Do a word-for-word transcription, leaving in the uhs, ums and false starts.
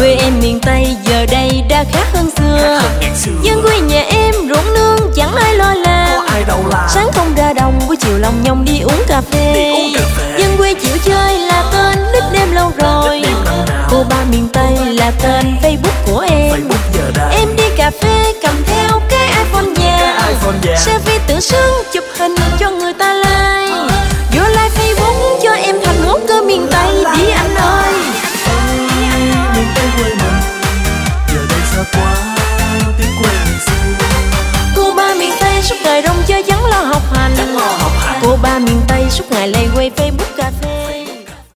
Quê em miền Tây giờ đây đã khác hơn xưa. Dân quê nhà em ruộng nương chẳng ai lo làm. Sáng không ra đồng, buổi chiều lòng nhông đi uống cà phê. Dân quê chịu chơi là tên nickname lâu rồi. Cô ba miền Tây là tên Facebook của em. Em đi cà phê cầm theo cái iPhone vàng, selfie tự sướng chụp hình cho người